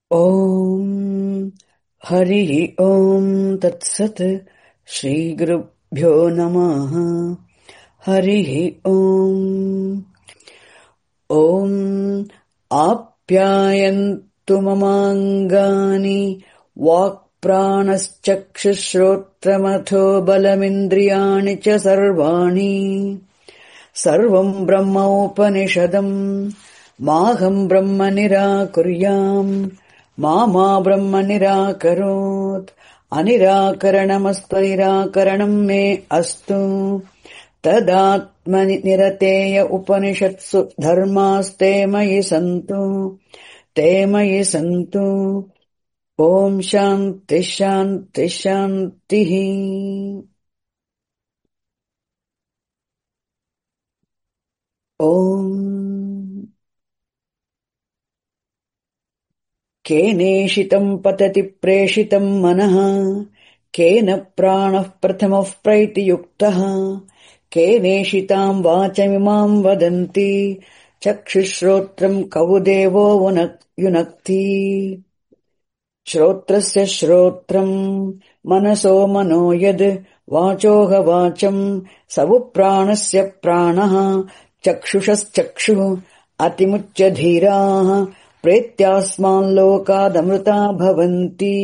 Om Hari Om Tat Sat Shri Gurubhyo Namaha Hari Om Om Apyayantu Mamangani Vak Pranaschakshushrotramatho Balamindriyani Cha Sarvani Sarvam Brahma Upanishadam Maham Brahma Nirakuryam Mama Brahma Nirakarot Anirakaranamastu Nirakaranam Me Astu Tadatmani Nirateya Upanishatsu Dharmaste Mayi Santu Te Mayi Santu Om Shanti Shanti Shanti Om केनेषितम् पतति प्रेषितम् मनः केन प्राणः प्रथमः प्रैतियुक्तः केनेषिताम् वाचमिमाम् वदन्ति चक्षुश्रोत्रम् कवुदेवो युनक्ति श्रोत्रस्य श्रोत्रम् मनसो मनो यद् वाचोह वाचम् स वु प्राणस्य प्राणः चक्षुषश्चक्षुः अतिमुच्य धीराः प्रेत्यास्माल्लोकादमृता भवन्ति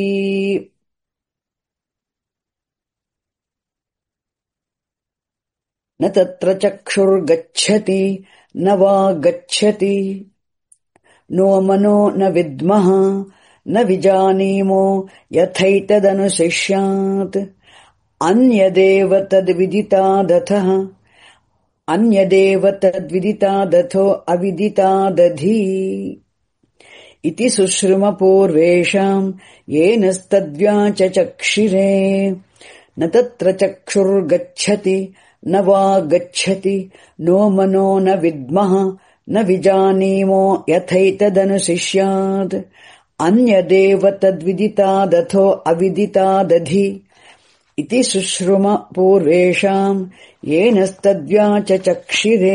न तत्र चक्षुर्गच्छति न वा गच्छति नो मनो न विद्मः न विजानीमो यथैतदनुशिष्यात् अन्यदेव तद्विदितादथः अन्यदेव तद्विदितादथो अविदितादधि इति सुश्रुमपूर्वेषाम् येनस्तद्व्याचचक्षिरे न तत्र चक्षुर्गच्छति न वा गच्छति नो मनो न विद्मः न विजानीमो यथैतदनुशिष्यात् अन्यदेव तद्विदितादथो अविदितादधि इति सुश्रुमपूर्वेषाम् येनस्तद्व्याचचक्षिरे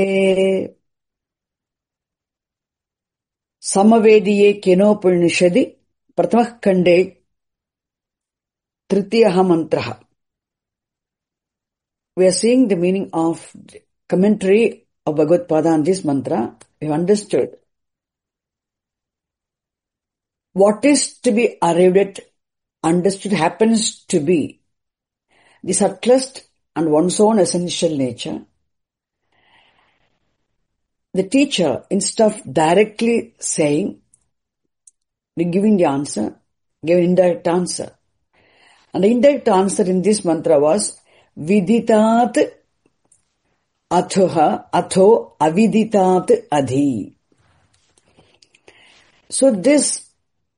समवेदिये केनोपनिषदि प्रथमः खण्डे तृतीयः मन्त्रः. We are seeing the meaning of the commentary of Bhagavad Pada on this mantra. We have understood what is to be arrived at, understood happens to be the subtlest and one's own essential nature. The teacher, instead of directly saying, giving the answer, gave an indirect answer. And the indirect answer in this mantra was Viditat athoha atho aviditat adhi. So this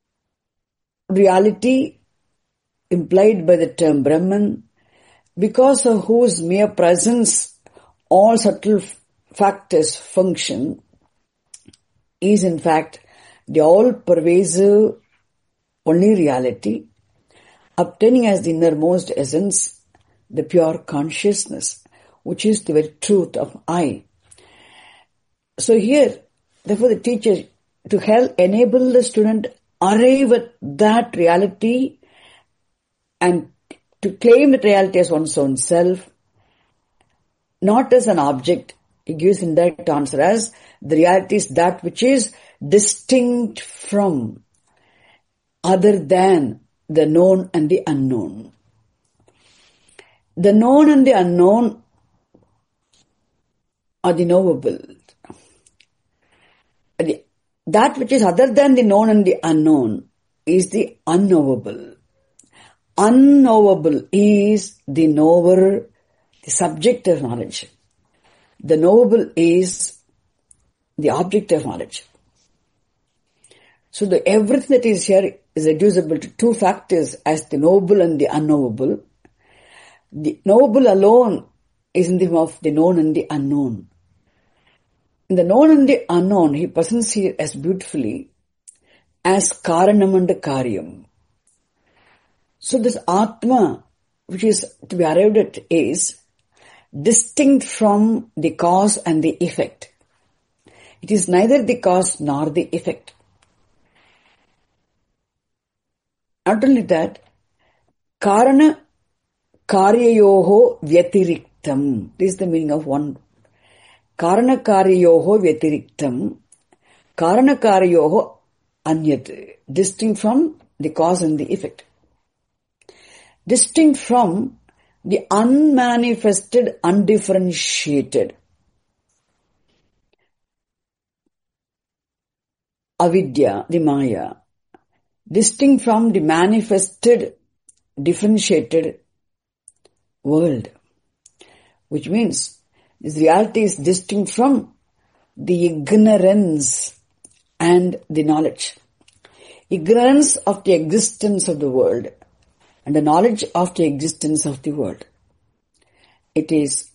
reality implied by the term Brahman, because of whose mere presence all subtle factors function, is in fact the all-pervasive only reality, obtaining as the innermost essence the pure consciousness, which is the very truth of I. So here, therefore the teacher, to help enable the student arrive at that reality and to claim that reality as one's own self, not as an object, he gives indirect answer as the reality is that which is distinct from, other than the known and the unknown. The known and the unknown are the knowable. That which is other than the known and the unknown is the unknowable. Unknowable is the knower, the subject of knowledge. The knowable is the object of knowledge. So everything that is here is reducible to two factors as the knowable and the unknowable. The knowable alone is in the form of the known and the unknown. In the known and the unknown, he presents here as beautifully as Karanam and Karyam. So this Atma, which is to be arrived at, is distinct from the cause and the effect. It is neither the cause nor the effect. Not only that, karana karyayoho vyatiriktam. This is the meaning of one. Karana karyayoho vyatiriktam. Karana karyayoho anyat. Distinct from the cause and the effect. Distinct from the unmanifested, undifferentiated avidya, the maya. Distinct from the manifested, differentiated world. Which means this reality is distinct from the ignorance and the knowledge. Ignorance of the existence of the world and the knowledge of the existence of the world. It is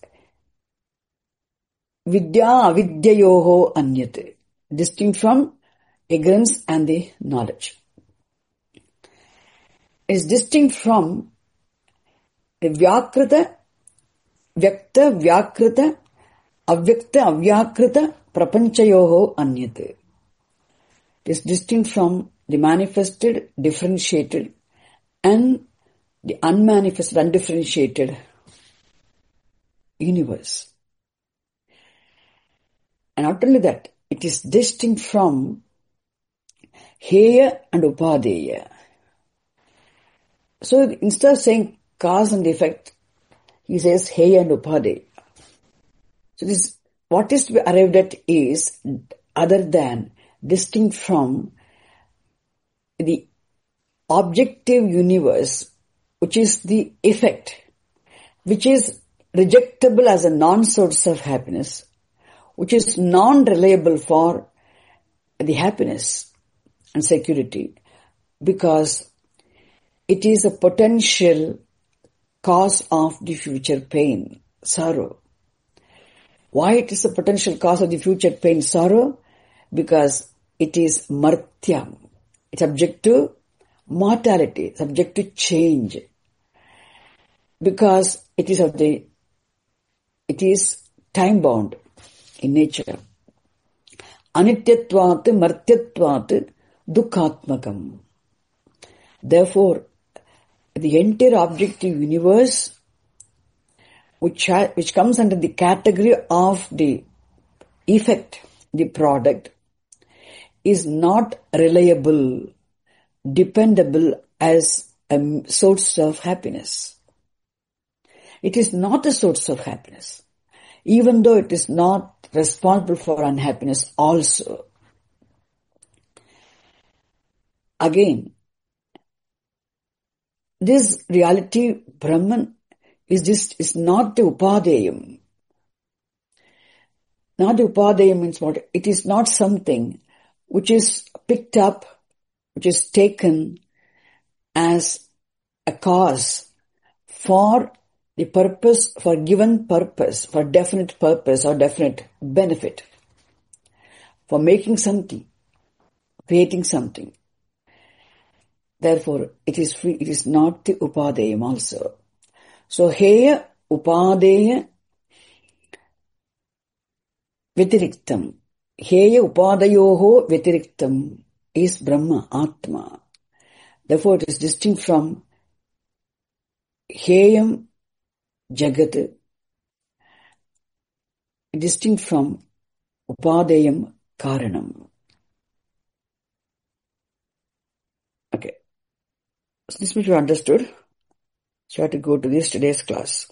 vidya avidyayoho anyat, distinct from ignorance and the knowledge. It is distinct from the vyakrita, vyakta, vyakrita, avyakta, avyakrita, prapanchayoho anyat. It is distinct from the manifested, differentiated, and the unmanifested, undifferentiated universe. And not only that, it is distinct from heya and upadeya. So instead of saying cause and effect, he says heya and upadeya. So this, what is to be arrived at is other than, distinct from the objective universe, which is the effect, which is rejectable as a non-source of happiness, which is non-reliable for the happiness and security, because it is a potential cause of the future pain, sorrow. Why it is a potential cause of the future pain, sorrow? Because it is martya. It's subject to mortality, subject to change. Because it is time bound in nature. Anityatvat martyatvat dukkhatmakam. Therefore, the entire objective universe, which comes under the category of the effect, the product, is not reliable, dependable as a source of happiness. It is not a source of happiness, even though it is not responsible for unhappiness also. Again, this reality, Brahman, is not the upadeyam. Not the upadeyam means what? It is not something which is picked up, which is taken as a cause for the purpose, for given purpose, for definite purpose or definite benefit, for making something, creating something. Therefore, it is free, it is not the upadeyam also. So, heya upadeya vitiriktam. Heya upadayoho vitiriktam is Brahma, Atma. Therefore, it is distinct from heyam jagat, distinct from upadeyam karanam. Okay. So this much you understood. So I have to go to today's class.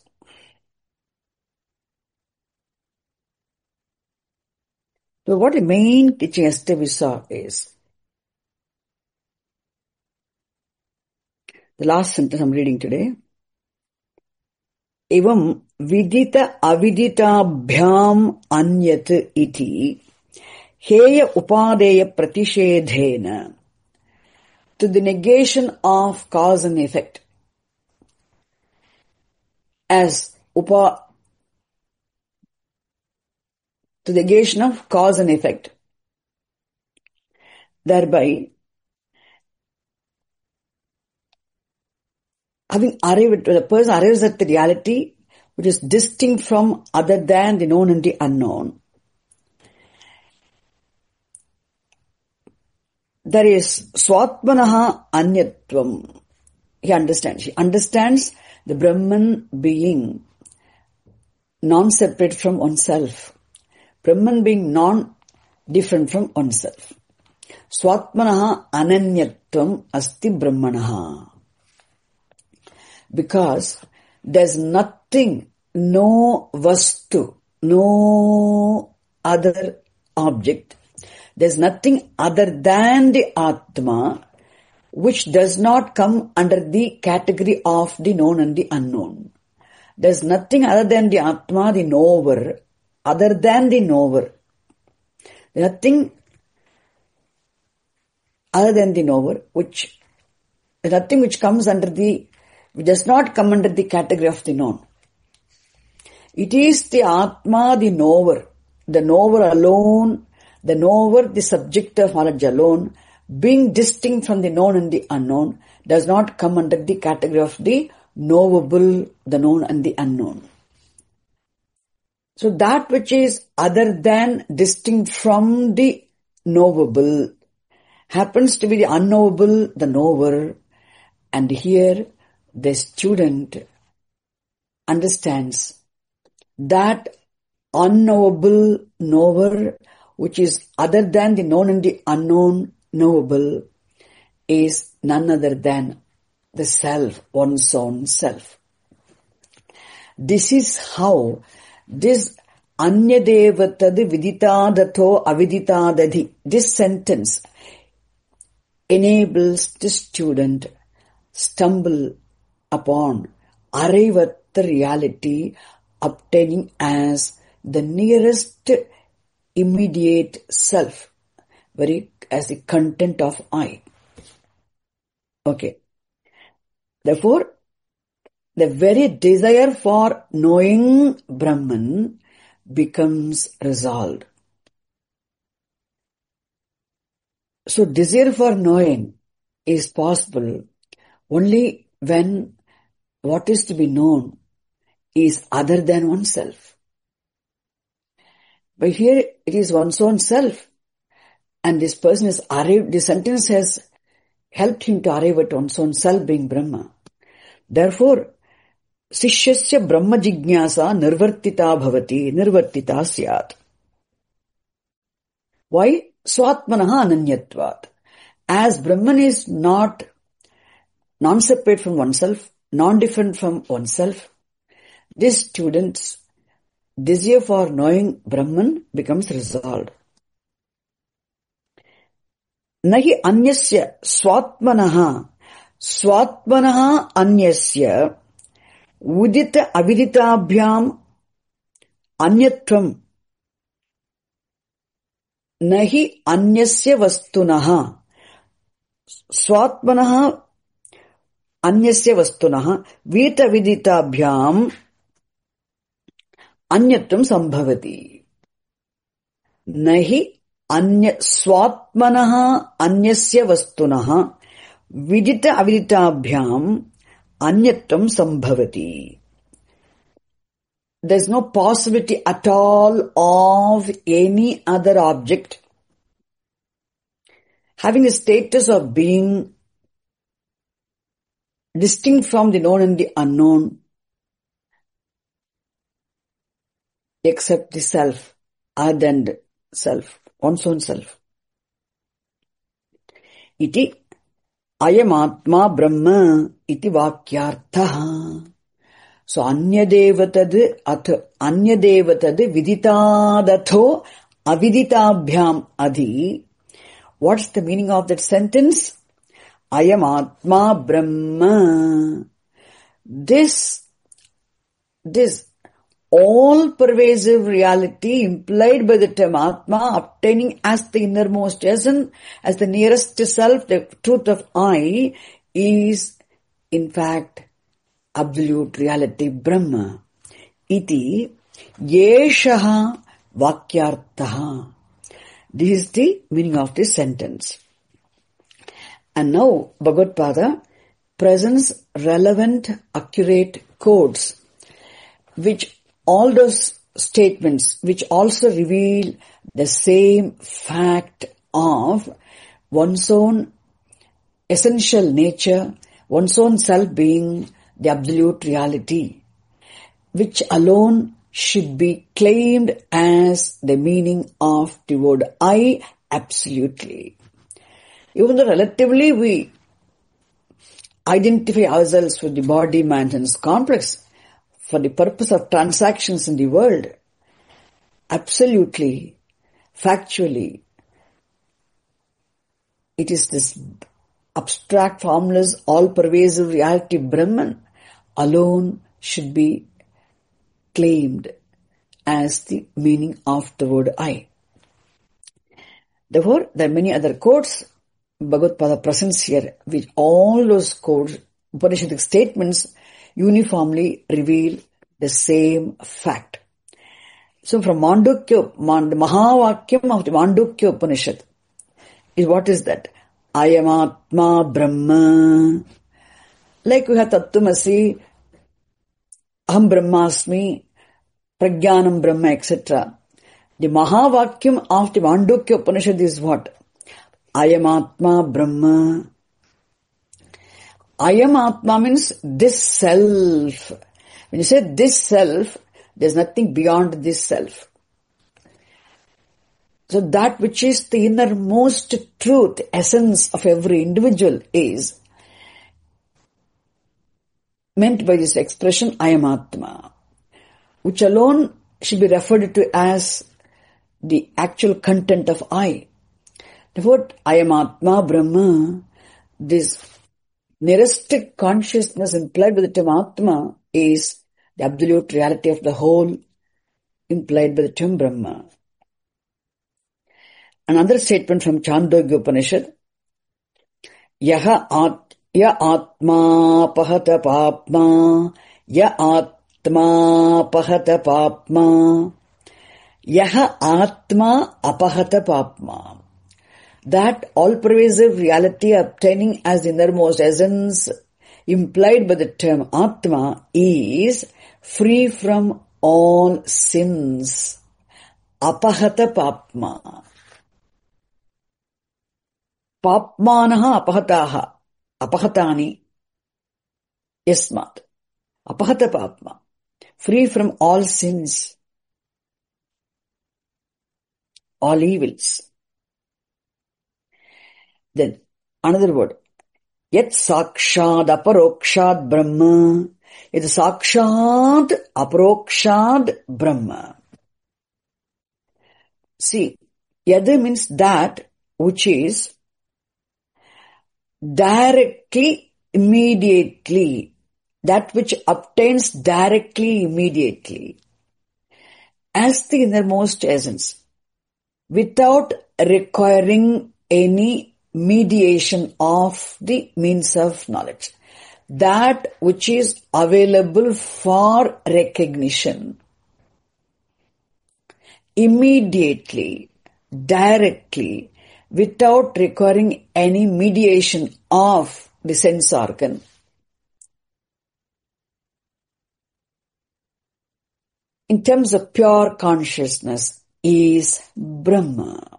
So what the main teaching yesterday we saw is, the last sentence I'm reading today, evam vidita avidita-bhyam anyat iti heya upadeya pratishedhena, to the negation of cause and effect, as to the negation of cause and effect. Thereby, having arrived, the person arrives at the reality which is distinct from other than the known and the unknown. there is Swatmanaha Anyatvam. He understands the Brahman being non-separate from oneself. Brahman being non-different from oneself. Swatmanaha Ananyatvam Asti Brahmanaha. Because there's nothing, no vastu, no other object, there's nothing other than the Atma which does not come under the category of the known and the unknown. There's nothing other than the Atma, the knower, other than the knower. There's nothing other than the knower, which comes under the, which does not come under the category of the known. It is the Atma, the knower alone, the knower, the subject of knowledge alone, being distinct from the known and the unknown, does not come under the category of the knowable, the known and the unknown. So that which is other than, distinct from the knowable, happens to be the unknowable, the knower. And here the student understands that unknowable knower, which is other than the known and the unknown knowable, is none other than the self, one's own self. This is how this Anyadevatad viditadato aviditadadhi, this sentence enables the student stumble upon, arrive at the reality, obtaining as the nearest immediate self, as the content of I. Okay. Therefore, the very desire for knowing Brahman becomes resolved. So desire for knowing is possible only when what is to be known is other than oneself. But here it is one's own self, and this person has arrived, this sentence has helped him to arrive at one's own self being Brahma. Therefore, Sishyasya Brahma Jignasa Nirvartita Bhavati Nirvartita Syat. Why? Swatmanaha Ananyatvat. As Brahman is not non-separate from oneself, non-different from oneself, this student's desire for knowing Brahman becomes resolved. Nahi anyasya swatmanaha anyasya udita aviditabhyam anyatvam nahi anyasya vastunaha swatmanaha anyasya vastunaha vita viditabhyam anyatvam sambhavati. Nahi swatmanaha anyasya vastunaha vidita aviditabhyam anyatvam sambhavati. There is no possibility at all of any other object having a status of being distinct from the known and the unknown except the self, other than the self, one's own self. Iti ayam atma brahma iti vakyartha. So anyadevatad viditadatho aviditabhyam adi. What's the meaning of that sentence? Ayam atma brahma. This all-pervasive reality implied by the term Atma, obtaining as the innermost essence, as the nearest to self, the truth of I, is in fact absolute reality, Brahma. Iti yeshaha vakyartaha. This is the meaning of this sentence. And now Bhagavad-pada presents relevant, accurate quotes, which all those statements which also reveal the same fact of one's own essential nature, one's own self being the absolute reality, which alone should be claimed as the meaning of the word I absolutely. Even though relatively we identify ourselves with the body, mind and complex for the purpose of transactions in the world, absolutely, factually, it is this abstract, formless, all-pervasive reality Brahman alone should be claimed as the meaning of the word I. Therefore, there are many other quotes Bhagavad Pada presents here, which all those quotes, Upanishadic statements, uniformly reveal the same fact. So from Mandukya, the Mahavakyam of the Mandukya Upanishad is what is that? Ayamatma Brahma. Like we have Tattvamasi, Aham Brahmasmi, Prajnanam Brahma, etc. The Mahavakyam of the Mandukya Upanishad is what? Ayamatma Brahma. Ayamatma means this self. When you say this self, there is nothing beyond this self. So that which is the innermost truth, essence of every individual is meant by this expression, I am Atma, which alone should be referred to as the actual content of I. Therefore, I am Atma Brahma, this nearistic consciousness implied by the term Atma is the absolute reality of the whole implied by the term Brahma. Another statement from Chandogya Upanishad, Ya Atma Pahata Papma, Ya Atma Pahata Papma, Yaha Atma Apahata Papma. That all-pervasive reality obtaining as the innermost essence implied by the term Atma is free from all sins. Apahata Papma. Papmanaha apahataha. Apahatani. Yasmat. Apahata Papma. Free from all sins. All evils. Then, another word. Yat sakshad aparokshad brahma. Yat sakshad aparokshad brahma. See, yada means that which is directly, immediately. That which obtains directly, immediately. As the innermost essence. Without requiring any mediation of the means of knowledge. That which is available for recognition. Immediately, directly, without requiring any mediation of the sense organ. In terms of pure consciousness is Brahma.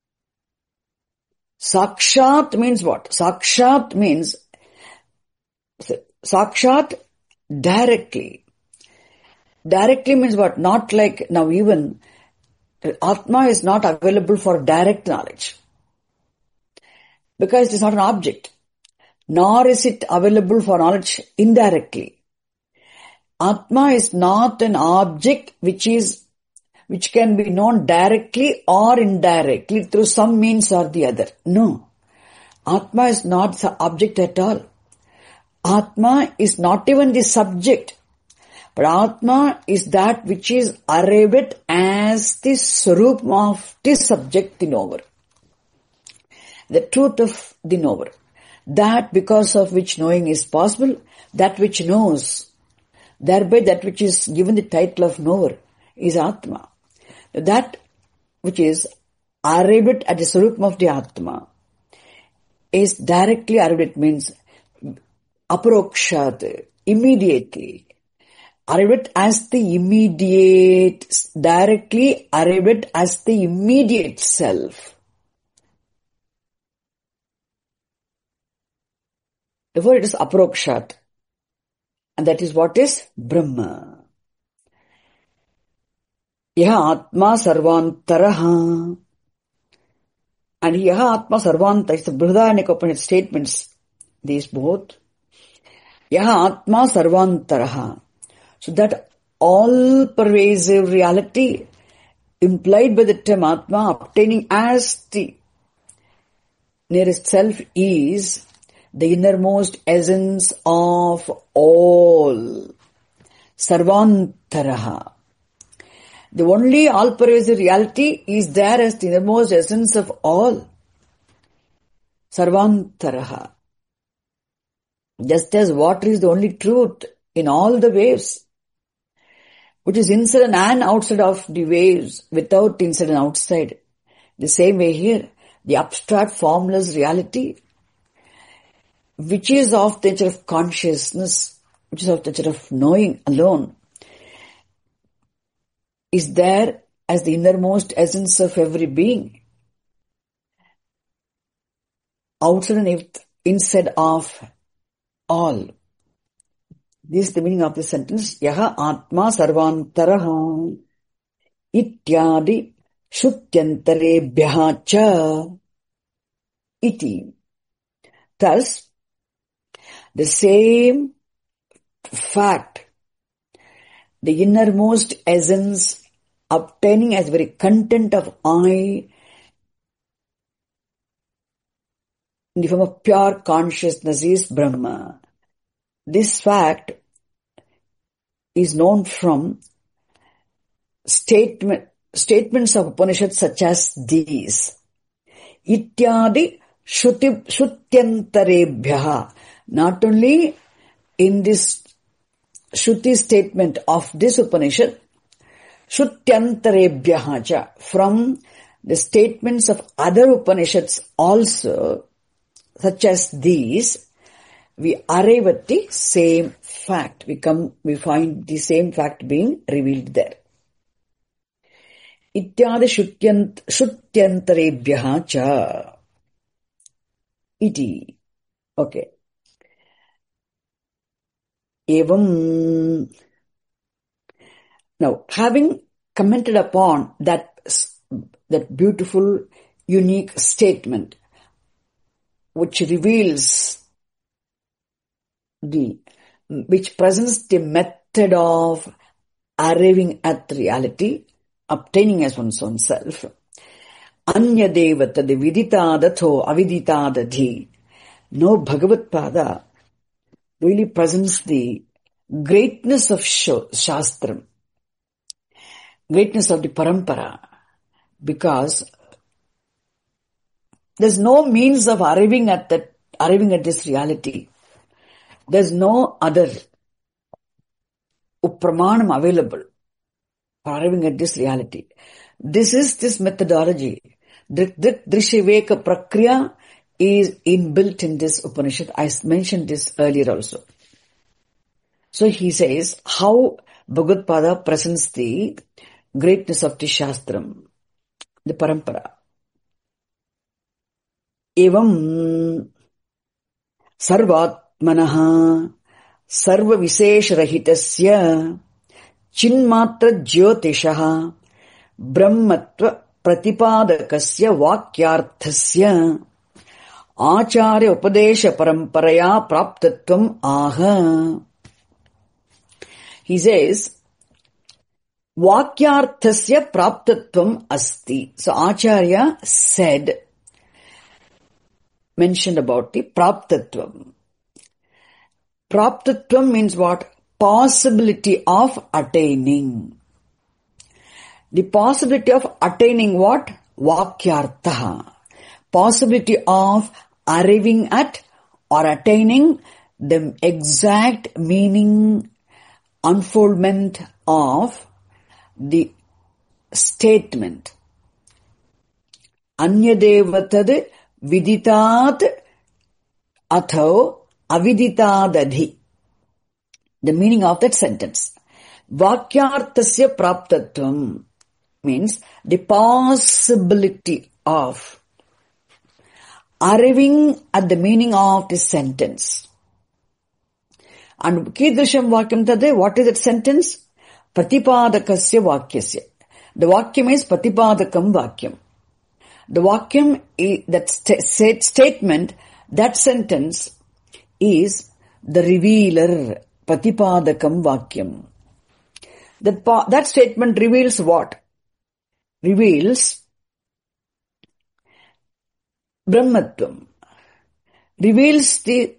Sakshat means what? Sakshat means Sakshat directly. Directly means what? Not like now even Atma is not available for direct knowledge. Because it is not an object. Nor is it available for knowledge indirectly. Atma is not an object which can be known directly or indirectly through some means or the other. No. Atma is not the object at all. Atma is not even the subject. But Atma is that which is arrived as the swarup of the subject, the knower. The truth of the knower. That because of which knowing is possible, that which knows. Thereby that which is given the title of knower is Atma. That which is arrived at the swarup of the Atma is directly arrived, means aparokshat, immediately. Arrived as the immediate, directly arrived as the immediate self. Therefore, it is aprokshat. And that is what is Brahma. Yaha Atma Sarvantaraha. And Yaha Atma Sarvanta is the Brihadaranyaka Upanishad statements. These both. Yaha Atma Sarvantaraha. So that all-pervasive reality implied by the term Atma, obtaining as the nearest self, is the innermost essence of all. Sarvantaraha. The only all-pervasive reality is there as the innermost essence of all. Sarvantaraha. Just as water is the only truth in all the waves, which is inside and outside of the waves, without inside and outside. The same way here, the abstract formless reality, which is of the nature of consciousness, which is of the nature of knowing alone, is there as the innermost essence of every being, outside and inside of all. This is the meaning of this sentence. Yaha Atma Sarvantaraha Ityadi Shutyantarebhyaha cha iti. Thus, the same fact, the innermost essence obtaining as very content of I in the form of pure consciousness is Brahma. This fact is known from statements of Upanishads such as these. Ityadi Shutyantarebhyaha. Not only in this Shruti statement of this Upanishad, Shutyantarebhyaha cha, from the statements of other Upanishads also, such as these, we arrive at the same fact. We find the same fact being revealed there. Ityadi Shutyantarebhyaha cha iti. Okay. Evam. Now, having commented upon that beautiful, unique statement, which presents the method of arriving at reality, obtaining as one's own self. Anya devatad viditadatho aviditadadhi. No, Bhagavad Pada really presents the greatness of Shastram, greatness of the Parampara, because there's no means of arriving at this reality. There's no other upramanam available for arriving at this reality. This is this methodology. Drishiveka Prakriya is inbuilt in this Upanishad. I mentioned this earlier also. So he says how Bhagavad Pada presents the greatness of the Shastram, the Parampara. Evam Sarvatmanaha Sarva Visheshrahitasya Chinmatra Jyotishaha Brahmatva Pratipadakasya Vakyarthasya Acharya Upadesha Paramparaya Praptatvam Aha. He says, Vakyarthasya Praptatvam Asti. So Acharya mentioned about the Praptatvam. Praptatvam means what? Possibility of attaining. The possibility of attaining what? Vakyartha. Possibility of arriving at or attaining the exact meaning, unfoldment of the statement. Anyadevatad viditat atho aviditadadhi. The meaning of that sentence. Vakyarthasya praptatvam means the possibility of arriving at the meaning of this sentence. And Kidrisham Vakyam Tade, what is that sentence? Pratipadakasya Vakyasya. The Vakyam is Pratipadakam Vakyam. The Vakyam, that statement, that sentence is the revealer, Pratipadakam Vakyam. That statement reveals what? Reveals Brahmatvam. Reveals the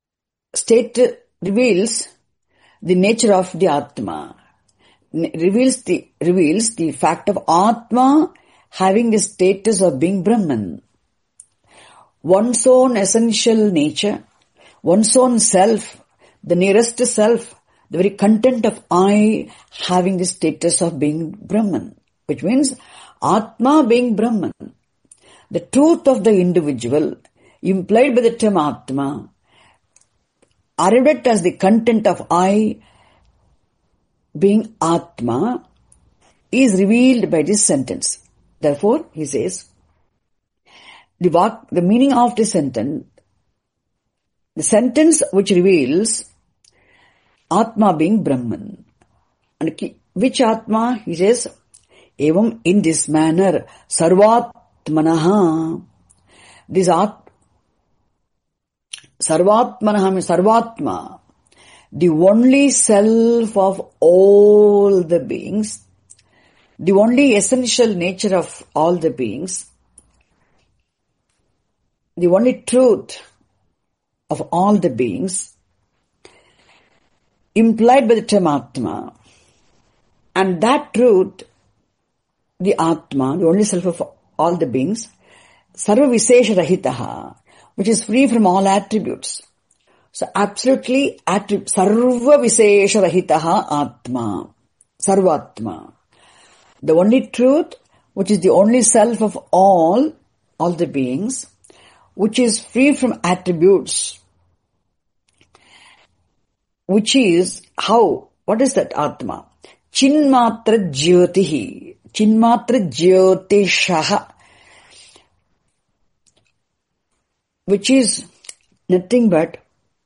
nature of the Atma. Reveals the fact of Atma having the status of being Brahman. One's own essential nature, one's own self, the nearest self, the very content of I having the status of being Brahman, which means Atma being Brahman. The truth of the individual, implied by the term Atma, arrived as the content of I being Atma, is revealed by this sentence. Therefore, he says, the meaning of the sentence which reveals Atma being Brahman. And which Atma? He says, Evam, in this manner, Sarvatmanaha. This Sarvatmanaha means Sarvatma, the only self of all the beings, the only essential nature of all the beings, the only truth of all the beings, implied by the term Atma. And that truth, the Atma, the only self of all the beings, Sarva Vishesha Rahitaha, which is free from all attributes. So absolutely, Sarva Vishesha Rahitaha Atma, Sarvatma. The only truth, which is the only self of all the beings, which is free from attributes, which is how? What is that Atma? Chinmatra Jyotihi, Chinmatra Jyotishaha, which is nothing but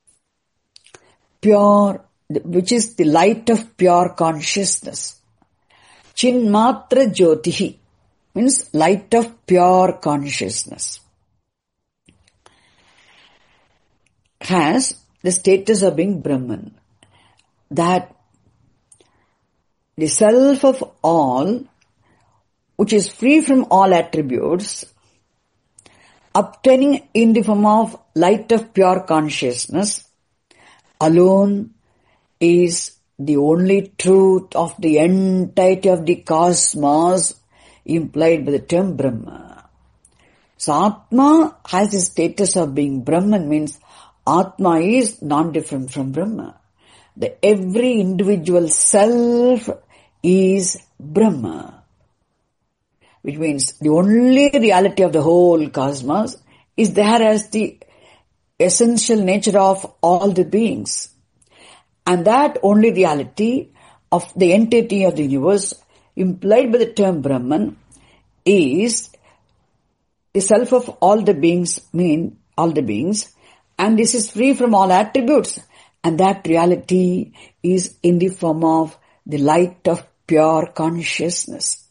pure, which is the light of pure consciousness. Chinmatra Jyotihi means light of pure consciousness. Has the status of being Brahman. That the self of all, which is free from all attributes, obtaining in the form of light of pure consciousness, alone is the only truth of the entirety of the cosmos, implied by the term Brahma. So Atma has the status of being Brahman, means Atma is non-different from Brahma. The every individual self is Brahma, which means the only reality of the whole cosmos is there as the essential nature of all the beings. And that only reality of the entity of the universe, implied by the term Brahman, is the self of all the beings, mean all the beings, and this is free from all attributes. And that reality is in the form of the light of pure consciousness.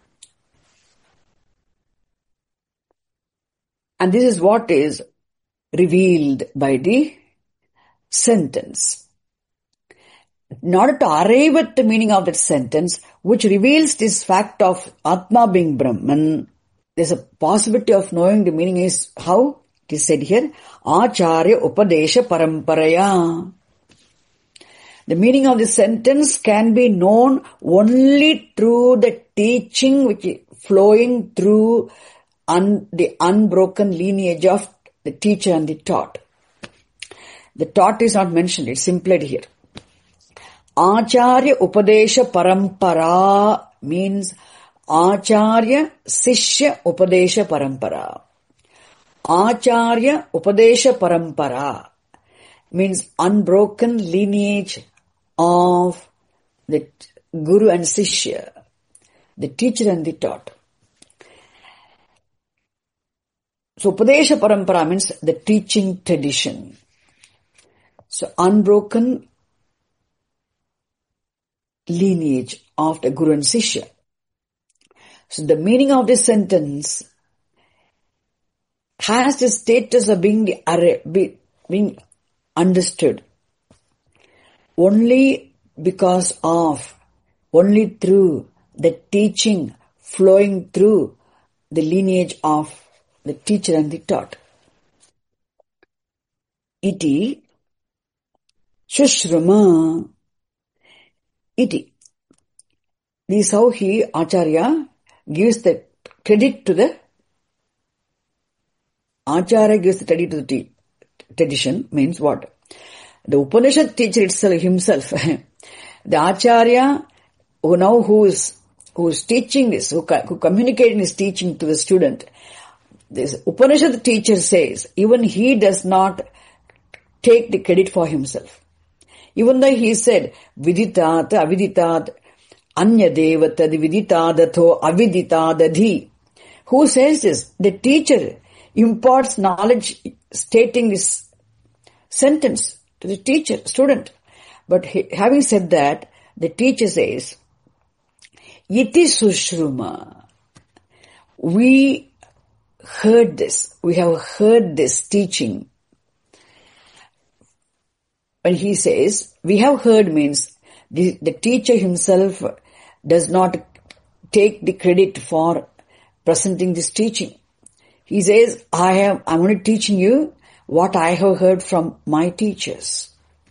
And this is what is revealed by the sentence. In order to arrive at the meaning of that sentence, which reveals this fact of Atma being Brahman, there's a possibility of knowing the meaning is how? It is said here, Acharya Upadesha Paramparaya. The meaning of the sentence can be known only through the teaching which is flowing through the unbroken lineage of the teacher and the taught. The taught is not mentioned, it's implied here. Acharya Upadesha Parampara means Acharya Sishya Upadesha Parampara. Acharya Upadesha Parampara means unbroken lineage of the Guru and Sishya, the teacher and the taught. So Upadesha Parampara means the teaching tradition. So unbroken lineage of the Guru and Sishya. So the meaning of this sentence has the status of being understood only through the teaching flowing through the lineage of the teacher and the taught. Iti Shushruma Iti. This is how Acharya gives the credit to the tradition. Means what? The Upanishad teacher himself, the Acharya who is teaching this, who communicating his teaching to the student, this Upanishad teacher says, even he does not take the credit for himself. Even though he said, Viditat, Aviditat, Anya Devatad, Viditadato, Aviditadadhi. Who says this? The teacher imparts knowledge stating this sentence to the teacher, student. But having said that, the teacher says, Iti Sushruma. We heard this. We have heard this teaching. When he says, we have heard means the teacher himself does not take the credit for presenting this teaching. He says, I'm only teaching you what I have heard from my teachers.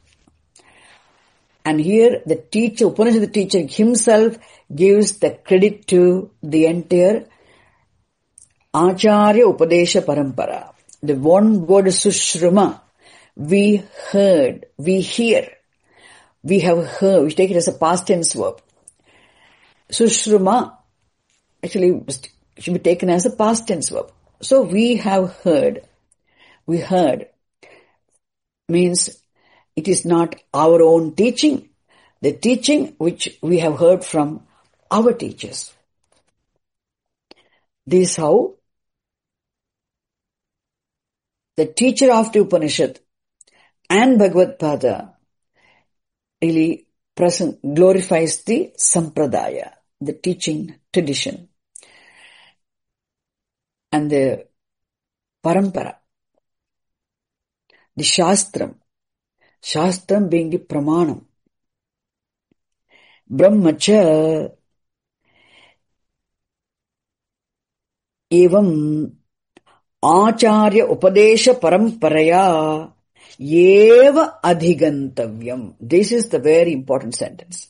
And here the teacher, Upanishad teacher himself gives the credit to the entire Acharya Upadesha Parampara. The one word Sushruma. We heard, we hear, we have heard, we take it as a past tense verb. Sushruma actually should be taken as a past tense verb. So we have heard, we heard means it is not our own teaching, the teaching which we have heard from our teachers. This is how the teacher of the Upanishad and Bhagavad Pada really glorifies the Sampradaya, the teaching tradition, and the Parampara, the Shastram being the Pramanam. Brahmacha evam Acharya Upadesha Paramparaya Yeva Adhigantavyam. This is the very important sentence.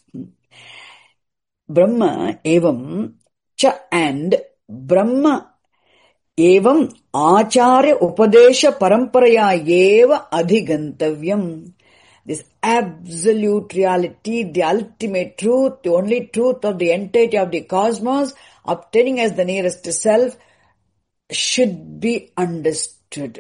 Brahma evam cha and Brahma evam Acharya Upadesha Paramparaya Yeva Adhigantavyam. This absolute reality, the ultimate truth, the only truth of the entirety of the cosmos, obtaining as the nearest self, should be understood.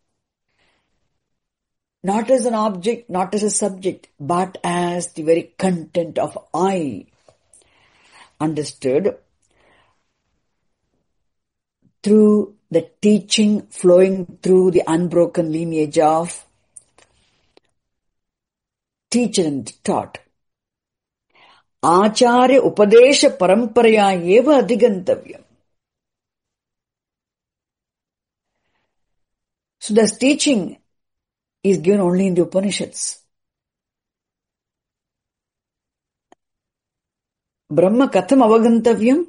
Not as an object, not as a subject, but as the very content of I. Understood through the teaching flowing through the unbroken lineage of teacher and taught. Acharya Upadesha Paramparaya Eva Adhigantavyam. So this teaching is given only in the Upanishads. Brahma Katham Avagantavyam?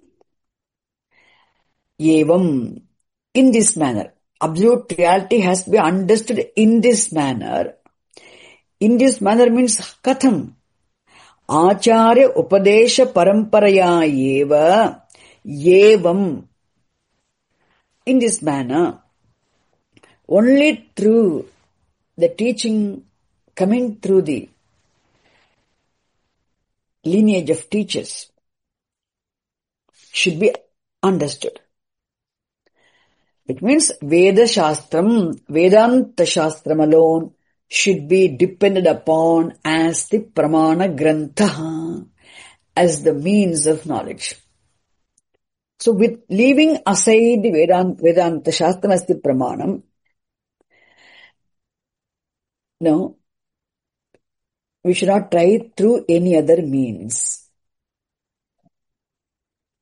Evam. In this manner. Absolute reality has to be understood in this manner. In this manner means Katham. Acharya Upadesha Paramparaya Eva. Evam. In this manner. Only through the teaching coming through the lineage of teachers should be understood. It means Veda Shastram, Vedanta Shastram alone should be depended upon as the Pramana Grantha, as the means of knowledge. So with leaving aside the Vedanta Shastram as the Pramanam, no, we should not try through any other means.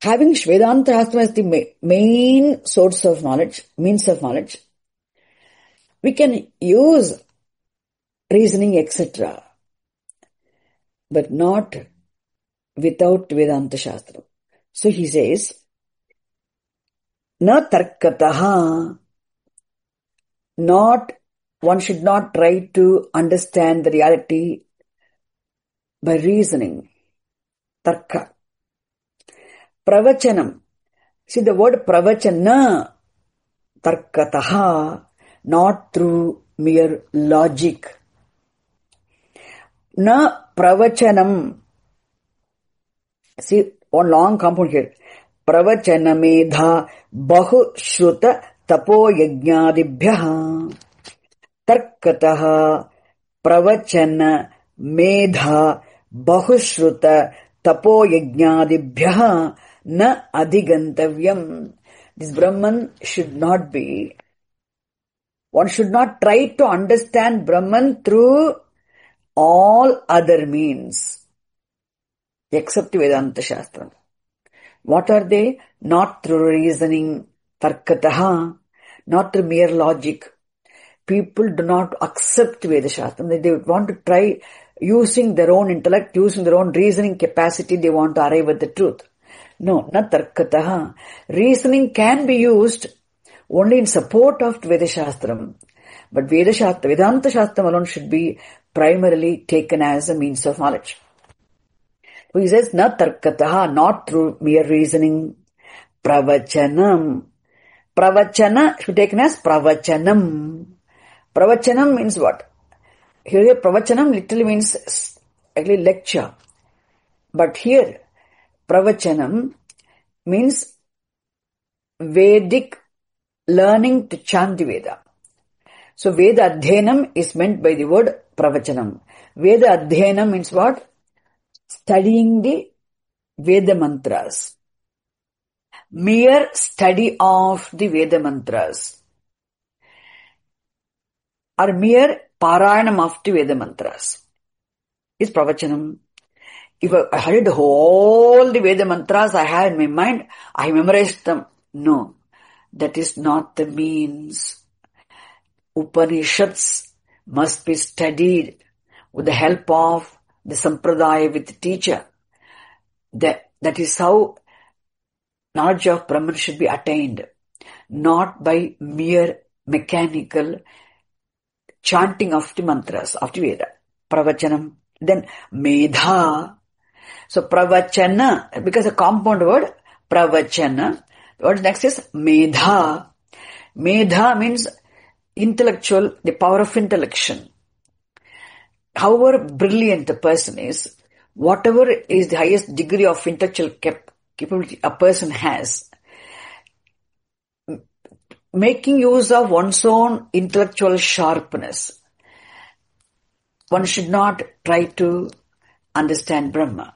Having Vedanta Shastra as the main source of knowledge, means of knowledge, we can use reasoning, etc., but not without Vedanta Shastra. So he says, na tarkataha, one should not try to understand the reality by reasoning. Tarka. Pravachanam. See the word pravachana, tarkataha, not through mere logic. Na pravachanam. See, one long compound here. Pravachanamedha bahu shruta tapo yajnadibhyaha. Tarkataha pravachana medha bahushruta tapo yajnadibhyaha na adhigantavyam. This Brahman should not be. One should not try to understand Brahman through all other means except Vedanta Shastra. What are they? Not through reasoning, tarkataha, not through mere logic. People do not accept Veda Shastra. They want to try using their own intellect, using their own reasoning capacity, they want to arrive at the truth. No, not tarkataha. Reasoning can be used only in support of Veda Shastram. But Vedanta Shastram alone should be primarily taken as a means of knowledge. So he says, na tarkataha, not through mere reasoning. Pravachanam. Pravachana should be taken as pravachanam. Pravachanam means what? Here pravachanam literally means actually lecture. But here, pravachanam means Vedic learning to chant the Veda. So Veda Adhyanam is meant by the word pravachanam. Veda Adhyanam means what? Studying the Veda mantras. Mere study of the Veda mantras. Or mere Parayanam of the Veda mantras is pravachanam. If I heard all the Veda mantras I have in my mind, I memorized them. No, that is not the means. Upanishads must be studied with the help of the sampradaya with the teacher. That is how knowledge of Brahman should be attained. Not by mere mechanical chanting of the mantras of the Veda. Pravachanam. Then medha. So pravachana, because a compound word, pravachana. The word next is medha. Medha means intellectual, the power of intellection. However brilliant a person is, whatever is the highest degree of intellectual capability a person has, making use of one's own intellectual sharpness, one should not try to understand Brahma.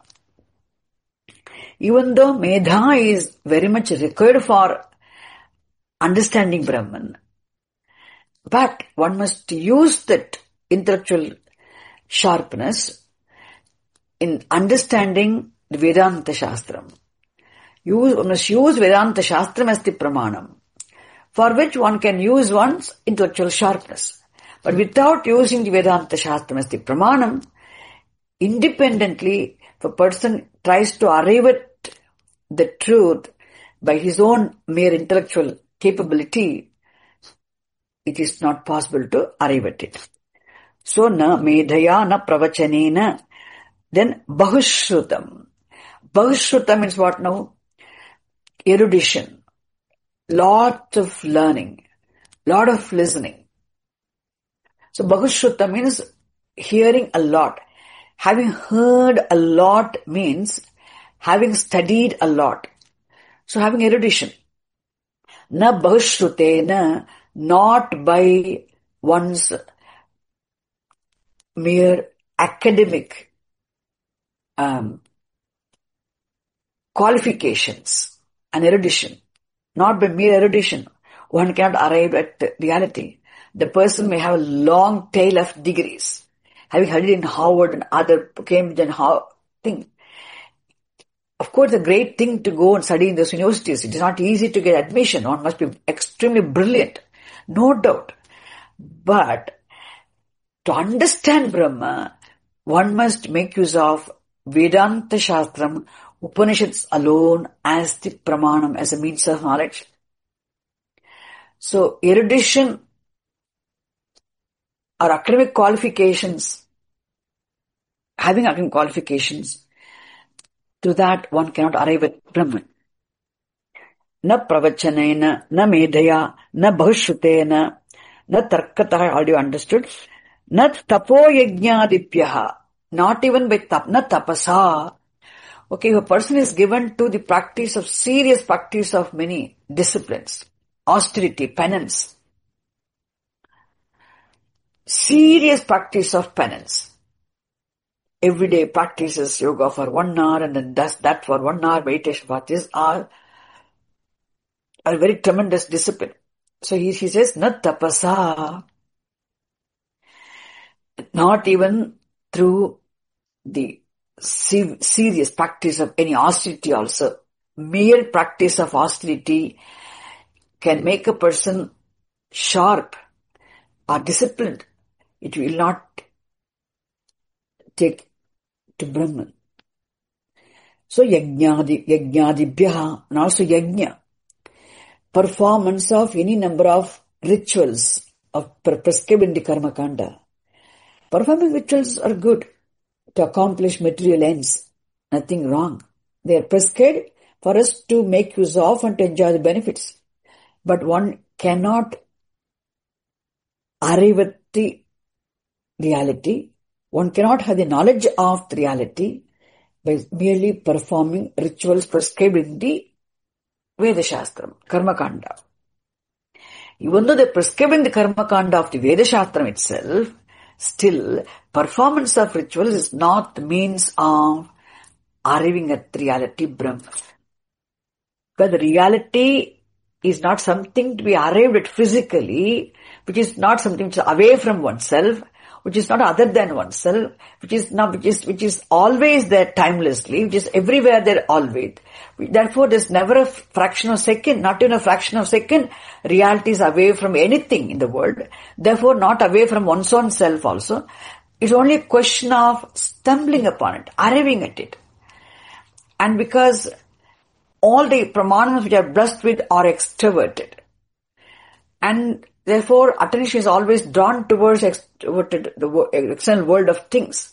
Even though medha is very much required for understanding Brahman, but one must use that intellectual sharpness in understanding the Vedanta Shastram. One must use Vedanta Shastram as the pramanam, for which one can use one's intellectual sharpness. But without using the Vedanta Shastram as the pramanam, independently, if a person tries to arrive at the truth by his own mere intellectual capability, it is not possible to arrive at it. So, na medhaya na pravachanena. Then bahushrutam. Bahushrutam means what now? Erudition. Lot of learning. Lot of listening. So bahushrutam means hearing a lot. Having heard a lot means having studied a lot. So having erudition. Na bahushrutena, not by one's mere academic qualifications and erudition. Not by mere erudition. One cannot arrive at reality. The person may have a long tail of degrees, having studied in Harvard and other Cambridge and thing. Of course, a great thing to go and study in those universities. It is not easy to get admission. One must be extremely brilliant. No doubt. But to understand Brahma, one must make use of Vedanta Shastram, Upanishads alone as the pramanam, as a means of knowledge. So, erudition or academic qualifications, having academic qualifications, through that one cannot arrive at Brahman. Na pravachanena, na medhaya, na bahushrutena, na tarkatah, already understood, na tapo yajnadipyaha, not even by na tapasa. Okay, if a person is given to the practice of serious practice of many disciplines, austerity, penance, serious practice of penance, everyday practices yoga for 1 hour and then does that for 1 hour, meditation for this hour, a very tremendous discipline. So he says, na tapasa, not even through the serious practice of any austerity also. Mere practice of austerity can make a person sharp or disciplined. It will not take to Brahman. So yajnadibhyaha, and also yajna, performance of any number of rituals of prescribed in the karma kanda. Performing rituals are good to accomplish material ends. Nothing wrong. They are prescribed for us to make use of and to enjoy the benefits. But one cannot arrive at the reality. One cannot have the knowledge of the reality by merely performing rituals prescribed in the Veda Shastram, Karma Kanda. Even though they're prescribing the Karma Kanda of the Veda Shastram itself, still performance of rituals is not the means of arriving at the reality Brahma. Because the reality is not something to be arrived at physically, which is not something which is away from oneself, which is not other than oneself, which is always there timelessly, which is everywhere there always. Therefore, there's never a fraction of second, not even a fraction of second, reality is away from anything in the world. Therefore, not away from one's own self also. It's only a question of stumbling upon it, arriving at it. And because all the pramanams which are blessed with are extroverted, and therefore attention is always drawn towards the external world of things.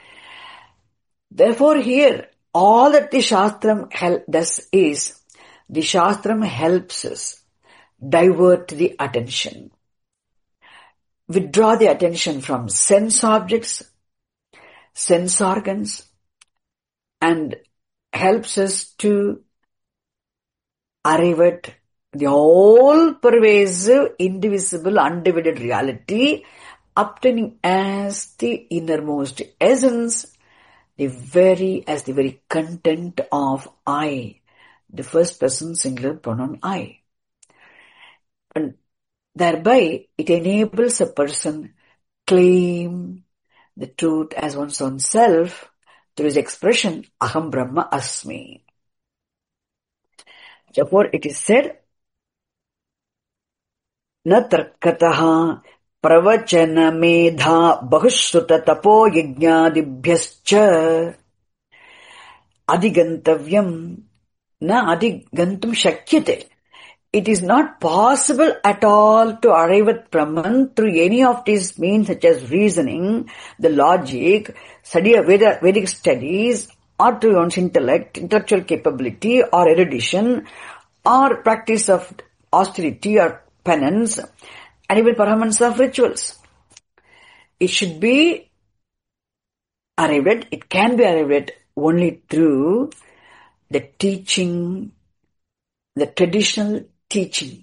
Therefore here, all that the Shastram does is, the Shastram helps us divert the attention, withdraw the attention from sense objects, sense organs, and helps us to arrive at the all-pervasive, indivisible, undivided reality, obtaining as the innermost essence, as the very content of I, the first person singular pronoun I. And thereby, it enables a person claim the truth as one's own self through his expression, Aham Brahma Asmi. Therefore, it is said, न तर्कतः प्रवचन मेधा बहुश्रुत तपो यज्ञादिभ्यश्च अधिगन्तव्यम् न अधिगन्तुम् शक्यते. It is not possible at all to arrive at Brahman through any of these means such as reasoning, the logic, study of Vedic studies, or through one's intellect, intellectual capability, or erudition, or practice of austerity or penance, and even performance of rituals. It should be arrived at, it can be arrived at only through the teaching, the traditional teaching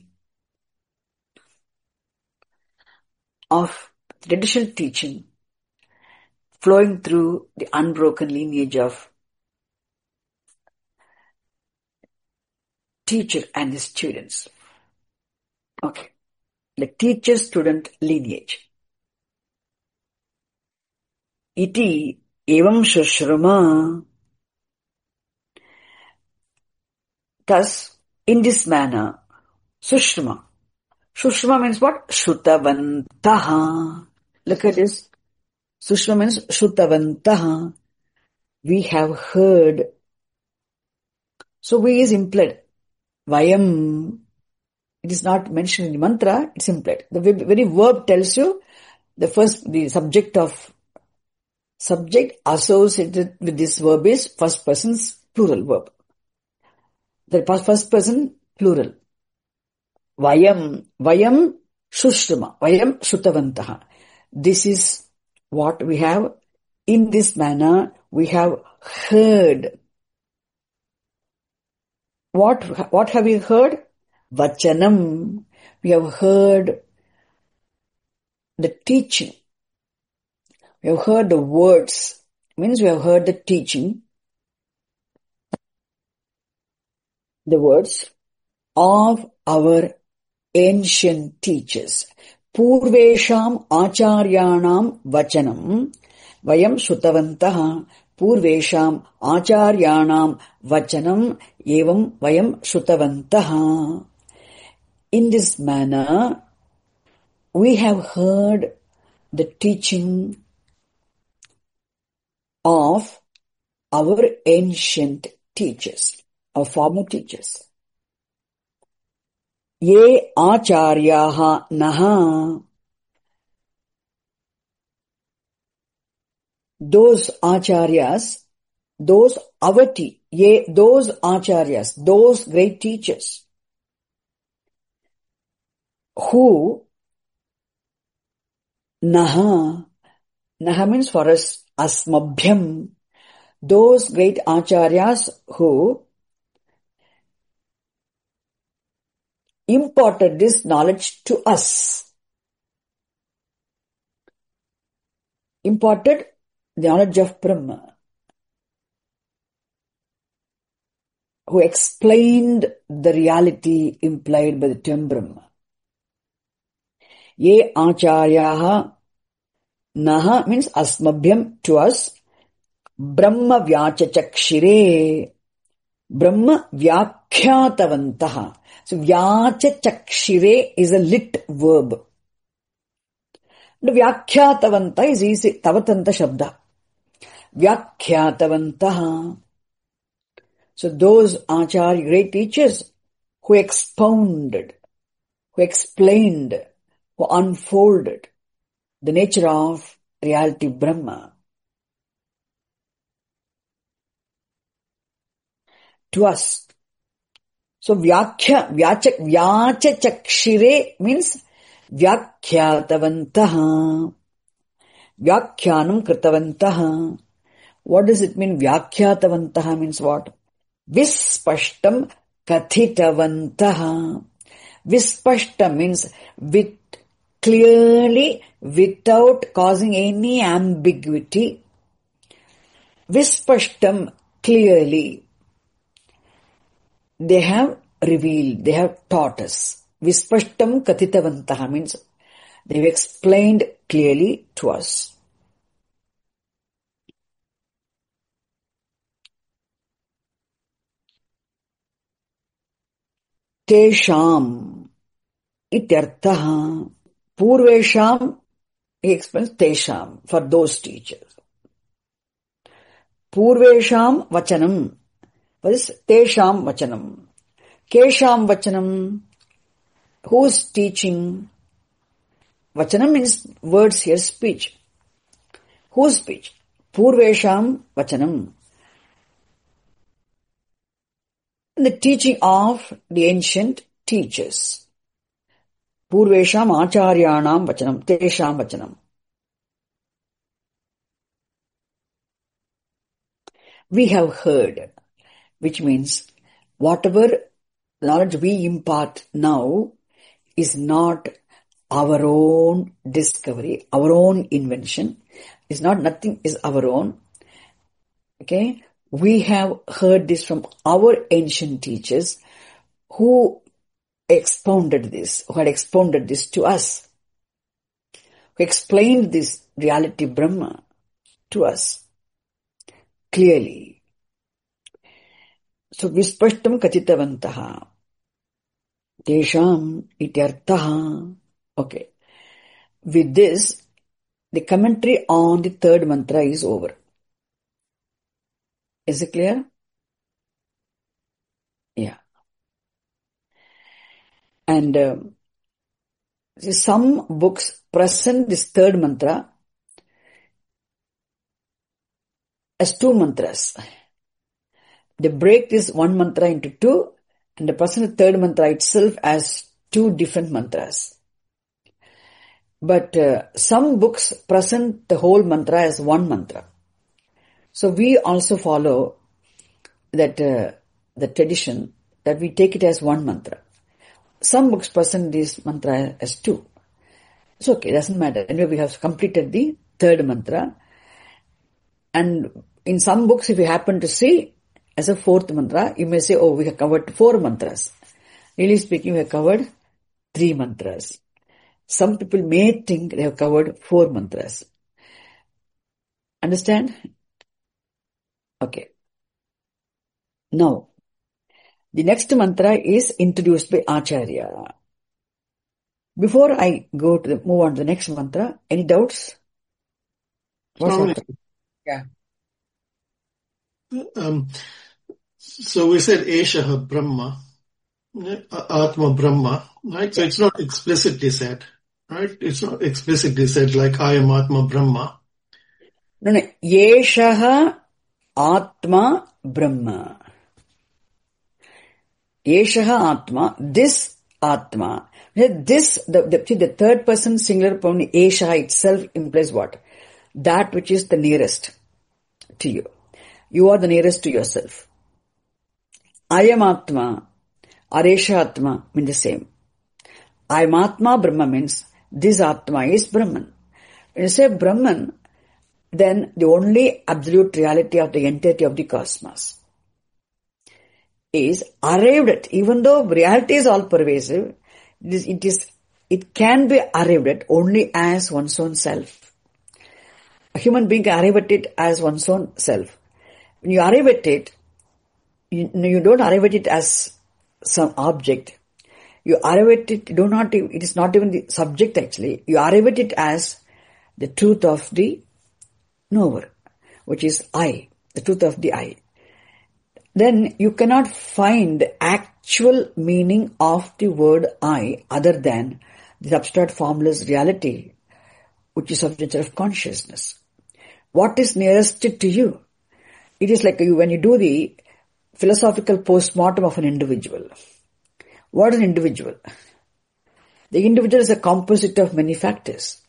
flowing through the unbroken lineage of teacher and his students. Okay. The teacher-student lineage. Iti evam shushruma. Thus, in this manner, Sushma. Sushma means what? Shrutavantaha. Look at this. Sushma means Shrutavantaha. We have heard. So we is implied. Vayam. It is not mentioned in the mantra, it's implied. The very verb tells you the subject associated with this verb is first person's plural verb. The first person plural. Vayam Shushruma, Vayam Shrutavantaha. This is what we have. In this manner, we have heard. What have we heard? Vachanam. We have heard the teaching. We have heard the words. Means we have heard the teaching. The words of our ancient teachers. Purvesham acharyanam vachanam vayam shrutavantaha. Purvesham acharyanam vachanam evam vayam shrutavantaha. In this manner, we have heard the teaching of our ancient teachers, our former teachers. Ye acharyaha naha. Those acharyas, those acharyas, those great teachers who naha means for us, asmabhyam, those great acharyas who imparted this knowledge to us. Imparted the knowledge of Brahma. Who explained the reality implied by the term Brahma. Ye acharyaha naha means asmabhyam to us. Brahma vyachachakshire. Brahma vyakhyatavantaha. So vyachachakshire is a lit verb. The vyakhyatavanta is easy. Tavatanta shabda. Vyakhyatavantaha. So those acharya, great teachers who expounded, who explained, who unfolded the nature of reality Brahma to us. So vyachachakshire means vyakhyatavantaha. Vyakhyanam kritavantaha. What does it mean? Vyakhyatavantaha means what? Vispashtam kathitavantaha. Vispashtam means with clearly, without causing any ambiguity. Vispashtam, clearly. They have revealed, they have taught us. Vispashtam kathitavantaha means they have explained clearly to us. Tesham ityartaha. Purvesham, he explains tesham, for those teachers. Purvesham vachanam. What is tesham vachanam? Kesham vachanam. Whose teaching? Vachanam means words here, speech. Whose speech? Purvesham vachanam. The teaching of the ancient teachers. Purvesham acharyanam vachanam, tesham vachanam. We have heard, which means whatever knowledge we impart now is not our own discovery, our own invention. Is not nothing is our own. Okay? We have heard this from our ancient teachers who expounded this, who had expounded this to us, who explained this reality Brahma to us clearly. So vispashtam kachitavantaha. Tesham ityartaha. Okay. With this, the commentary on the third mantra is over. Is it clear? Yeah. And some books present this third mantra as two mantras. They break this one mantra into two and they present the third mantra itself as two different mantras. But some books present the whole mantra as one mantra. So we also follow that the tradition that we take it as one mantra. Some books present this mantra as two. It's okay, doesn't matter. Anyway, we have completed the third mantra. And in some books, if you happen to see as a fourth mantra, you may say, oh, we have covered 4 mantras. Really speaking, we have covered 3 mantras. Some people may think they have covered 4 mantras. Understand? Okay. Now, the next mantra is introduced by Acharya. Before I move on to the next mantra, any doubts? Yeah. So we said Eshaha Brahma, Atma Brahma, right? So it's not explicitly said, right? It's not explicitly said like I am Atma Brahma. No. Eshaha Atma Brahma. Eshaha Atma, this Atma. This, the third person singular pronoun Eshaha itself implies what? That which is the nearest to you. You are the nearest to yourself. I am Atma or Esha Atma mean the same. I am Atma Brahma means this Atma is Brahman. When you say Brahman, then the only absolute reality of the entirety of the cosmos is arrived at. Even though reality is all pervasive, it can be arrived at only as one's own self. A human being can arrive at it as one's own self. When you arrive at it, you don't arrive at it as some object. You arrive at it, it is not even the subject actually. You arrive at it as the truth of the knower, which is I, the truth of the I. Then you cannot find the actual meaning of the word I other than the abstract formless reality, which is of the nature of consciousness. What is nearest to you? It is like when you do the philosophical post-mortem of an individual. What is an individual? The individual is a composite of many factors.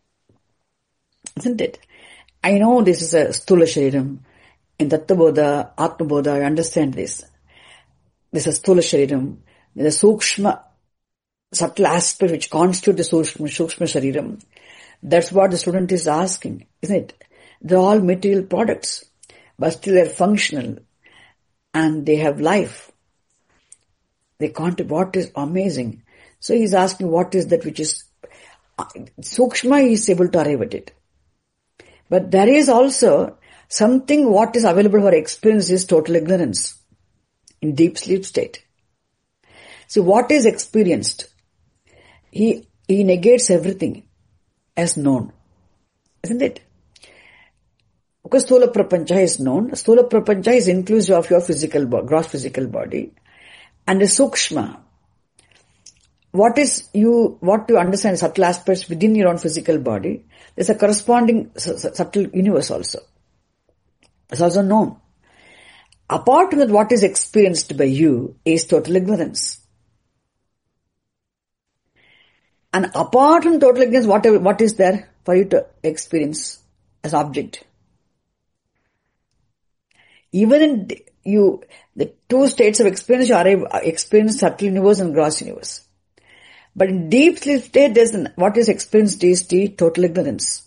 Isn't it? I know this is a Sthula Shariram. In Tattvabodha, Atma Bodha, I understand this. This is Sthula Shariram. The Sukshma, subtle aspect which constitute the Sukshma Shariram. That's what the student is asking, isn't it? They're all material products, but still they're functional and they have life. They contribute what is amazing. So he's asking what is that which is Sukshma, he is able to arrive at it. But there is also something what is available for experience is total ignorance in deep sleep state. So what is experienced? He negates everything as known. Isn't it? Because Sthula Prapancha is known. Sthula Prapancha is inclusive of your physical gross physical body. And the Sukshma, what you understand subtle aspects within your own physical body, there's a corresponding subtle universe also. It's also known. Apart from that, what is experienced by you is total ignorance. And apart from total ignorance, what is there for you to experience as object? Even in the two states of experience, you experience subtle universe and gross universe. But in deep sleep state, what is experienced is the total ignorance.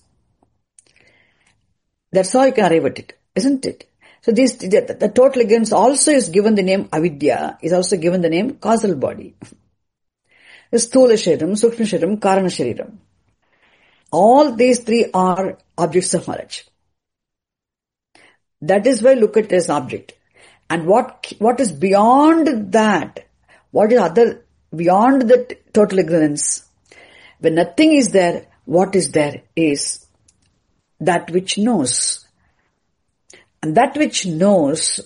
That's how you can arrive at it, isn't it? So the total ignorance also is given the name avidya, is also given the name causal body. The Sthula Shariram, Sukshma Shariram, Karana Shariram. All these three are objects of knowledge. That is why look at it as an object. And what is beyond that? What is beyond that total ignorance? When nothing is there, what is there is that which knows. And that which knows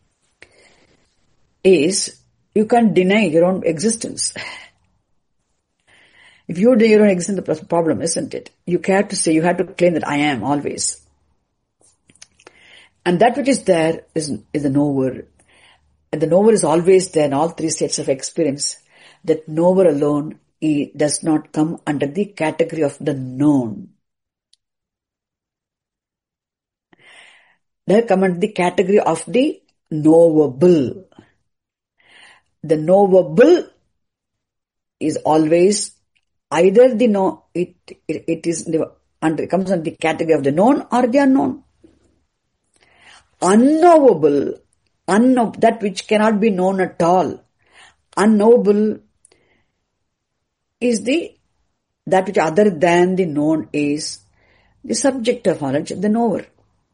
is, you can't deny your own existence. If you deny your own existence, that's the problem, isn't it? You have to claim that I am always. And that which is there is the knower. And the knower is always there in all three states of experience. That knower alone does not come under the category of the known. They come under the category of the knowable. The knowable is always either it comes under the category of the known or the unknown. Unknowable, that which cannot be known at all. Unknowable is that which other than the known is the subject of knowledge, the knower.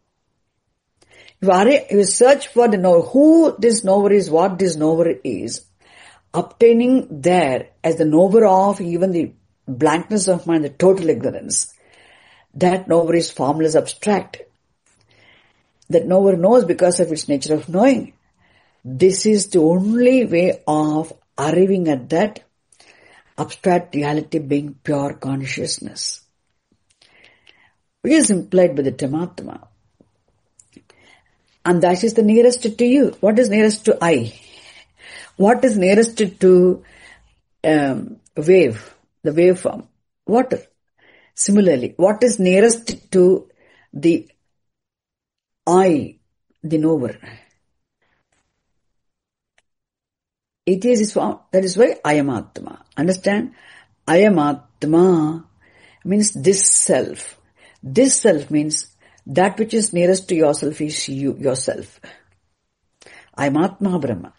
If you search for the knower, who this knower is, what this knower is, obtaining there as the knower of even the blankness of mind, the total ignorance, that knower is formless, abstract. That knower knows because of its nature of knowing. This is the only way of arriving at that abstract reality being pure consciousness, which is implied by the term Atma. And that is the nearest to you. What is nearest to I? What is nearest to wave, the waveform? Water. Similarly, what is nearest to the I, the knower? It is form. That is why I am Atma. Understand? I am Atma means this self. This self means that which is nearest to yourself is you, yourself. I am Atma Brahma.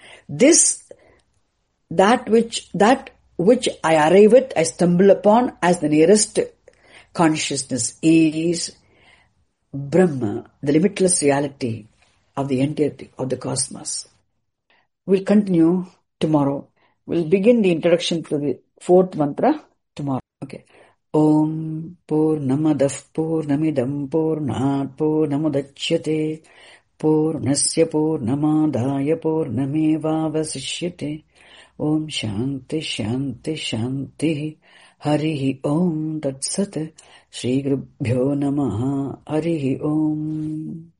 That which I arrive at, I stumble upon as the nearest consciousness is Brahma, the limitless reality of the entirety of the cosmos. We'll continue tomorrow. We'll begin the introduction to the fourth mantra tomorrow. Okay. Om Purnamadav Purnamidam Purnat Purnamudachyate Purnasya Purnamadaya Purnamevavasishyate. Om Shanti Shanti Shanti. Harihi Om Tat Sat. Shri Gurubhyo Namaha. Harihi Om.